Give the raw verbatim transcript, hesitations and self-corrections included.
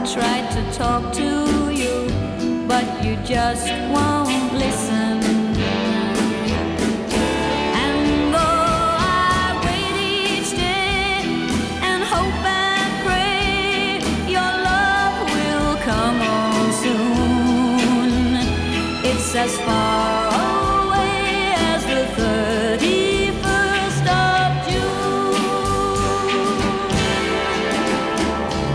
tried to talk to you, but you just won't listen. And though I wait each day and hope and pray your love will come on soon, it's as far